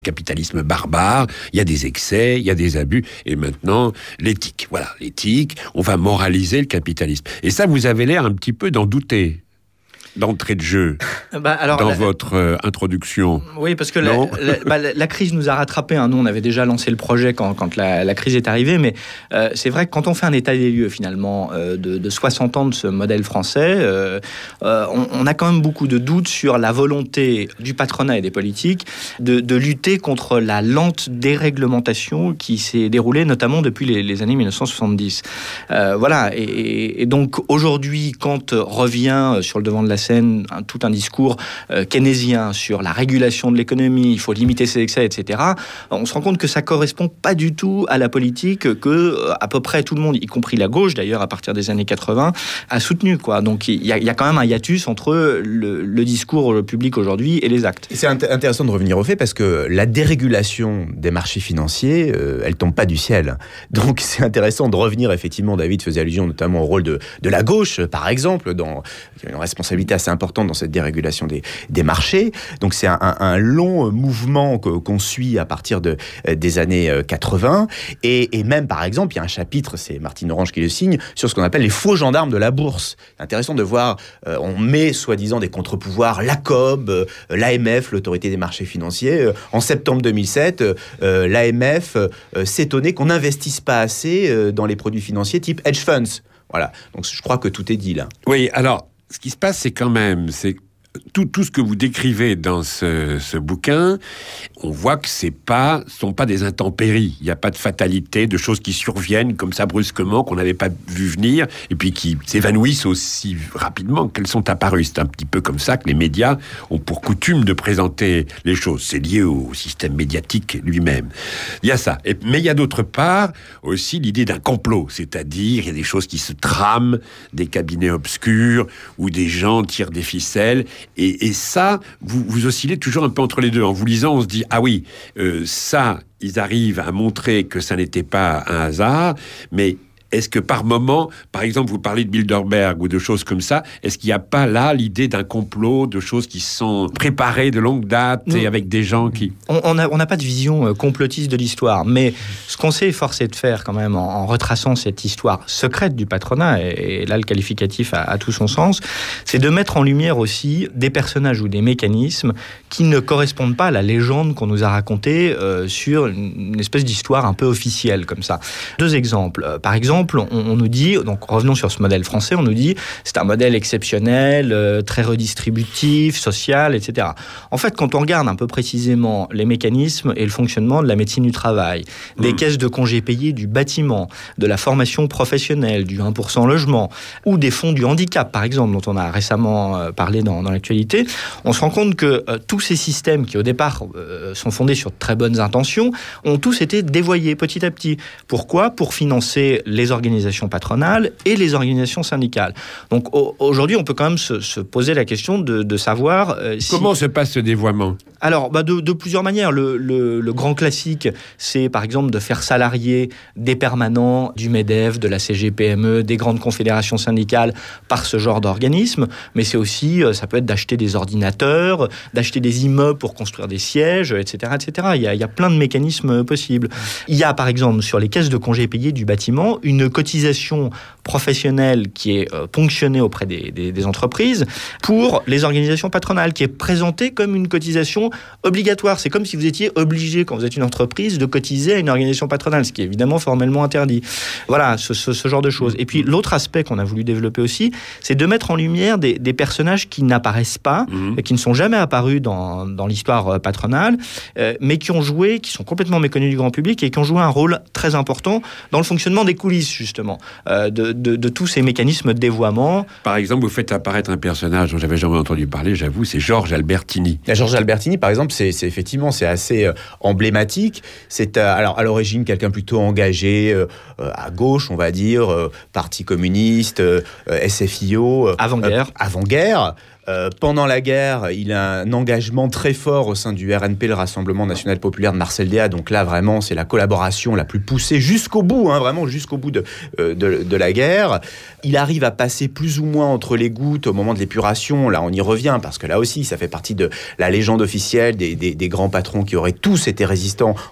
Capitalisme barbare, il y a des excès, il y a des abus, et maintenant, l'éthique. Voilà, l'éthique, on va moraliser le capitalisme. Et ça, vous avez l'air un petit peu d'en douter, d'entrée de jeu, dans votre introduction. Oui, parce que la crise nous a rattrapés. Nous, on avait déjà lancé le projet quand la crise est arrivée, mais c'est vrai que quand on fait un état des lieux, finalement, de 60 ans de ce modèle français, on a quand même beaucoup de doutes sur la volonté du patronat et des politiques de lutter contre la lente déréglementation qui s'est déroulée, notamment depuis les années 1970. Voilà, et donc aujourd'hui, quand revient sur le devant de la scène tout un discours keynésien sur la régulation de l'économie, il faut limiter ses excès, etc. On se rend compte que ça correspond pas du tout à la politique que à peu près tout le monde, y compris la gauche d'ailleurs à partir des années 80, a soutenu, quoi. Donc il y a quand même un hiatus entre le discours public aujourd'hui et les actes. C'est intéressant de revenir au fait parce que la dérégulation des marchés financiers, elle tombe pas du ciel. Donc c'est intéressant de revenir, effectivement, David faisait allusion notamment au rôle de la gauche, par exemple, dans une responsabilité assez importante dans cette dérégulation des marchés. Donc c'est un long mouvement qu'on suit à partir des années 80. Et même, par exemple, il y a un chapitre, c'est Martine Orange qui le signe, sur ce qu'on appelle les faux gendarmes de la bourse. C'est intéressant de voir, on met soi-disant des contre-pouvoirs, la COB, l'AMF, l'autorité des marchés financiers. En septembre 2007, l'AMF s'étonnait qu'on n'investisse pas assez dans les produits financiers type hedge funds. Voilà, donc je crois que tout est dit là. Oui, alors, ce qui se passe, c'est quand même, c'est tout ce que vous décrivez dans ce bouquin, on voit que sont pas des intempéries. Il n'y a pas de fatalité, de choses qui surviennent comme ça brusquement, qu'on n'avait pas vu venir, et puis qui s'évanouissent aussi rapidement qu'elles sont apparues. C'est un petit peu comme ça que les médias ont pour coutume de présenter les choses. C'est lié au système médiatique lui-même. Il y a ça. Mais il y a d'autre part aussi l'idée d'un complot, c'est-à-dire il y a des choses qui se trament, des cabinets obscurs, où des gens tirent des ficelles. Et ça, vous oscillez toujours un peu entre les deux. En vous lisant, on se dit, ah oui, ça, ils arrivent à montrer que ça n'était pas un hasard, mais est-ce que par moment, par exemple, vous parlez de Bilderberg ou de choses comme ça, est-ce qu'il n'y a pas là l'idée d'un complot, de choses qui sont préparées de longue date et avec des gens qui... On n'a pas de vision complotiste de l'histoire, mais ce qu'on s'est efforcé de faire quand même en retraçant cette histoire secrète du patronat, et là le qualificatif a tout son sens, c'est de mettre en lumière aussi des personnages ou des mécanismes qui ne correspondent pas à la légende qu'on nous a racontée sur une espèce d'histoire un peu officielle comme ça. Deux exemples. Par exemple, on nous dit, donc revenons sur ce modèle français, on nous dit c'est un modèle exceptionnel, très redistributif, social, etc. En fait, quand on regarde un peu précisément les mécanismes et le fonctionnement de la médecine du travail, des caisses de congés payés du bâtiment, de la formation professionnelle, du 1% logement, ou des fonds du handicap, par exemple, dont on a récemment parlé dans l'actualité, on se rend compte que tous ces systèmes qui, au départ, sont fondés sur de très bonnes intentions, ont tous été dévoyés petit à petit. Pourquoi ? Pour financer les organisations patronales et les organisations syndicales. Donc aujourd'hui, on peut quand même se poser la question de savoir comment se passe ce dévoiement ? Alors, de plusieurs manières. Le grand classique, c'est par exemple de faire salarier des permanents du MEDEF, de la CGPME, des grandes confédérations syndicales par ce genre d'organisme. Mais c'est aussi, ça peut être d'acheter des ordinateurs, d'acheter des immeubles pour construire des sièges, etc., etc. Il y a plein de mécanismes possibles. Il y a par exemple sur les caisses de congés payés du bâtiment une cotisation professionnelle qui est ponctionnée auprès des entreprises pour les organisations patronales, qui est présentée comme une cotisation obligatoire. C'est comme si vous étiez obligé, quand vous êtes une entreprise, de cotiser à une organisation patronale, ce qui est évidemment formellement interdit. Voilà, ce genre de choses. Et puis l'autre aspect qu'on a voulu développer aussi, c'est de mettre en lumière des personnages qui n'apparaissent pas, et qui ne sont jamais apparus dans l'histoire patronale, mais qui sont complètement méconnus du grand public et qui ont joué un rôle très important dans le fonctionnement des coulisses, justement, de tous ces mécanismes de dévoiement. Par exemple, vous faites apparaître un personnage dont j'avais jamais entendu parler, j'avoue, c'est Georges Albertini. Georges Albertini, par exemple, c'est effectivement, c'est assez emblématique. C'est alors à l'origine quelqu'un plutôt engagé à gauche, on va dire, Parti communiste, SFIO, avant-guerre. Pendant la guerre, il a un engagement très fort au sein du RNP, le Rassemblement National Populaire de Marcel Déat. Donc là, vraiment, c'est la collaboration la plus poussée jusqu'au bout, vraiment jusqu'au bout de la guerre. Il arrive à passer plus ou moins entre les gouttes au moment de l'épuration. Là, on y revient, parce que là aussi, ça fait partie de la légende officielle des grands patrons qui auraient tous été résistants.